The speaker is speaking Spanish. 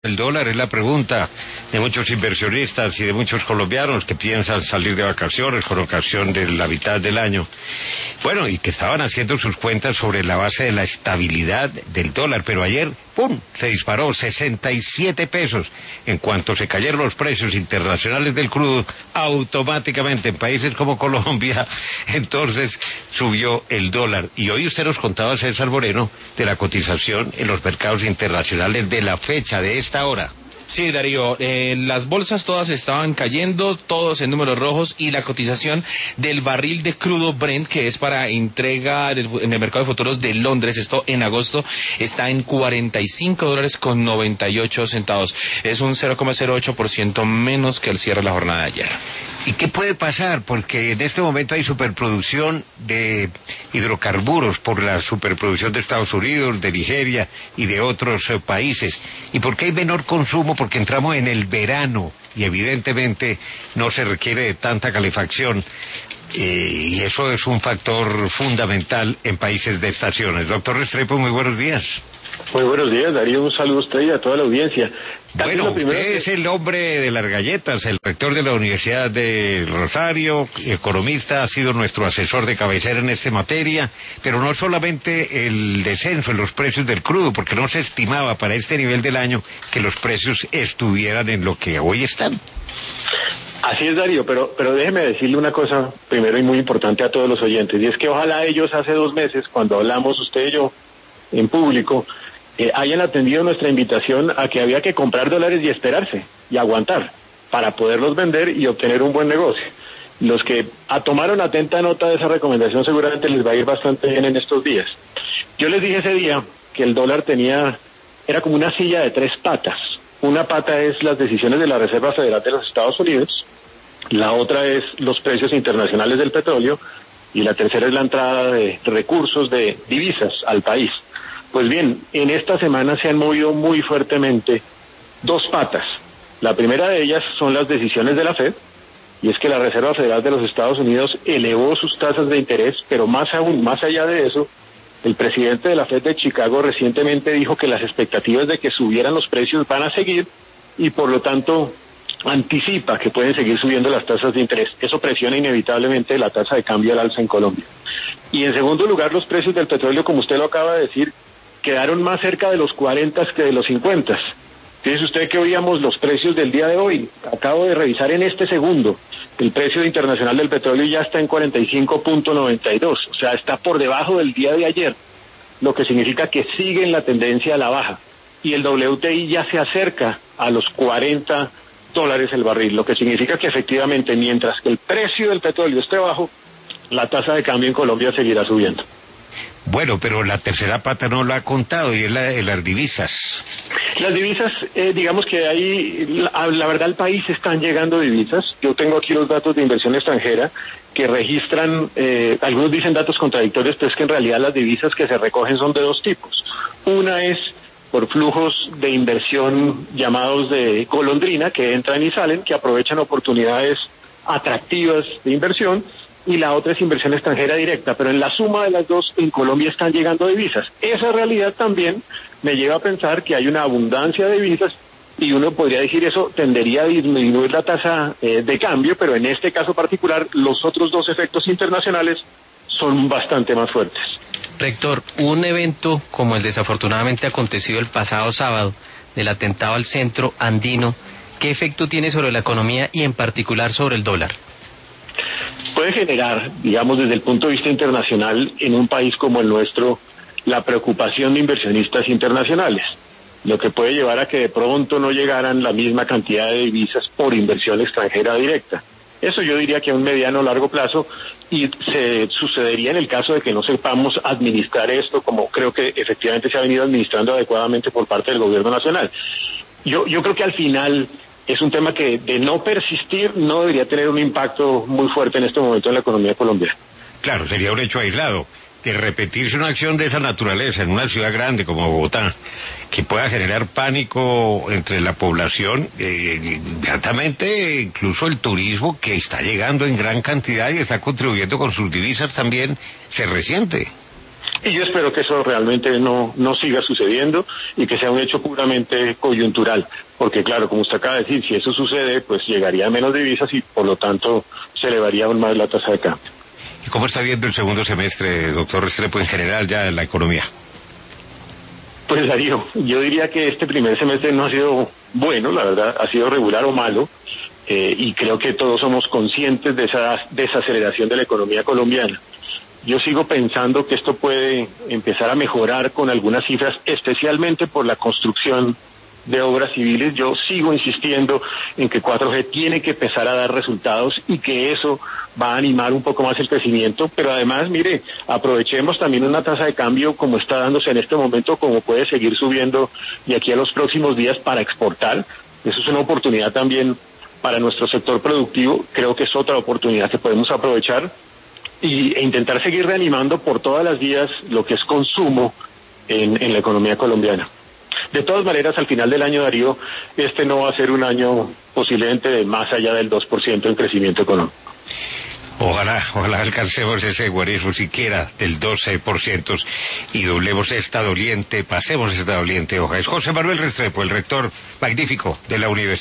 El dólar es la pregunta de muchos inversionistas y de muchos colombianos que piensan salir de vacaciones con ocasión de la mitad del año. Bueno, y que estaban haciendo sus cuentas sobre la base de la estabilidad del dólar, pero ayer, ¡pum!, se disparó 67 pesos. En cuanto se cayeron los precios internacionales del crudo, automáticamente en países como Colombia, entonces subió el dólar. Y hoy usted nos contaba, César Moreno, de la cotización en los mercados internacionales de la fecha de esta hora. Sí, Darío, las bolsas todas estaban cayendo, todos en números rojos, y la cotización del barril de crudo Brent, que es para entrega en el mercado de futuros de Londres, esto en agosto, está en $45.98. Es un 0,08% menos que el cierre de la jornada de ayer. ¿Y qué puede pasar? Porque en este momento hay superproducción de hidrocarburos por la superproducción de Estados Unidos, de Nigeria y de otros países. ¿Y por qué hay menor consumo? Porque entramos en el verano y evidentemente no se requiere de tanta calefacción. Y eso es un factor fundamental en países de estaciones. Doctor Restrepo, muy buenos días. Muy buenos días, Darío, un saludo a usted y a toda la audiencia. Bueno, usted es el hombre de las galletas, el rector de la Universidad de Rosario, economista, ha sido nuestro asesor de cabecera en esta materia, pero no solamente el descenso en los precios del crudo, porque no se estimaba para este nivel del año que los precios estuvieran en lo que hoy están. Así es, Darío, pero déjeme decirle una cosa primero y muy importante a todos los oyentes, y es que ojalá ellos hace 2 meses, cuando hablamos usted y yo en público, hayan atendido nuestra invitación a que había que comprar dólares y esperarse y aguantar para poderlos vender y obtener un buen negocio. Los que tomaron atenta nota de esa recomendación seguramente les va a ir bastante bien en estos días. Yo les dije ese día que el dólar era como una silla de 3 patas. Una pata es las decisiones de la Reserva Federal de los Estados Unidos, la otra es los precios internacionales del petróleo y la tercera es la entrada de recursos de divisas al país. Pues bien, en esta semana se han movido muy fuertemente 2 patas. La primera de ellas son las decisiones de la Fed, y es que la Reserva Federal de los Estados Unidos elevó sus tasas de interés, pero más aún, más allá de eso, el presidente de la Fed de Chicago recientemente dijo que las expectativas de que subieran los precios van a seguir, y por lo tanto anticipa que pueden seguir subiendo las tasas de interés. Eso presiona inevitablemente la tasa de cambio al alza en Colombia. Y en segundo lugar, los precios del petróleo, como usted lo acaba de decir, quedaron más cerca de los 40 que de los 50. Fíjese usted que oíamos los precios del día de hoy. Acabo de revisar en este segundo. El precio internacional del petróleo ya está en 45.92. O sea, está por debajo del día de ayer, lo que significa que sigue en la tendencia a la baja. Y el WTI ya se acerca a los $40 el barril, lo que significa que efectivamente, mientras que el precio del petróleo esté bajo, la tasa de cambio en Colombia seguirá subiendo. Bueno, pero la tercera pata no lo ha contado, y es la de las divisas. Las divisas, digamos que ahí, la verdad, al país están llegando divisas. Yo tengo aquí los datos de inversión extranjera que registran, algunos dicen datos contradictorios, pero es que en realidad las divisas que se recogen son de 2 tipos. Una es por flujos de inversión llamados de golondrina, que entran y salen, que aprovechan oportunidades atractivas de inversión, y la otra es inversión extranjera directa, pero en la suma de las dos, en Colombia están llegando divisas. Esa realidad también me lleva a pensar que hay una abundancia de divisas, y uno podría decir eso tendería a disminuir la tasa de cambio, pero en este caso particular, los otros 2 efectos internacionales son bastante más fuertes. Rector, un evento como el desafortunadamente acontecido el pasado sábado, del atentado al centro andino, ¿qué efecto tiene sobre la economía y en particular sobre el dólar? Puede generar, digamos, desde el punto de vista internacional, en un país como el nuestro, la preocupación de inversionistas internacionales, lo que puede llevar a que de pronto no llegaran la misma cantidad de divisas por inversión extranjera directa. Eso yo diría que a un mediano o largo plazo, y se sucedería en el caso de que no sepamos administrar esto como creo que efectivamente se ha venido administrando adecuadamente por parte del gobierno nacional. Yo creo que al final es un tema que, de no persistir, no debería tener un impacto muy fuerte en este momento en la economía colombiana. Claro, sería un hecho aislado. De repetirse una acción de esa naturaleza en una ciudad grande como Bogotá, que pueda generar pánico entre la población, inmediatamente incluso el turismo, que está llegando en gran cantidad y está contribuyendo con sus divisas también, se resiente. Y yo espero que eso realmente no siga sucediendo y que sea un hecho puramente coyuntural, porque claro, como usted acaba de decir, si eso sucede, pues llegaría a menos divisas y por lo tanto se elevaría aún más la tasa de cambio. ¿Y cómo está viendo el segundo semestre, doctor Restrepo, en general ya en la economía? Pues Darío, yo diría que este primer semestre no ha sido bueno, la verdad, ha sido regular o malo, y creo que todos somos conscientes de esa desaceleración de la economía colombiana. Yo sigo pensando que esto puede empezar a mejorar con algunas cifras, especialmente por la construcción de obras civiles. Yo sigo insistiendo en que 4G tiene que empezar a dar resultados y que eso va a animar un poco más el crecimiento, pero además, mire, aprovechemos también una tasa de cambio como está dándose en este momento, como puede seguir subiendo de aquí a los próximos días para exportar. Eso es una oportunidad también para nuestro sector productivo. Creo que es otra oportunidad que podemos aprovechar e intentar seguir reanimando por todas las vías lo que es consumo en la economía colombiana. De todas maneras, al final del año, Darío, este no va a ser un año posiblemente de más allá del 2% en crecimiento económico. Ojalá alcancemos ese guarismo siquiera del 12% y doblemos esta doliente, pasemos esta doliente hoja. Es José Manuel Restrepo, el rector magnífico de la Universidad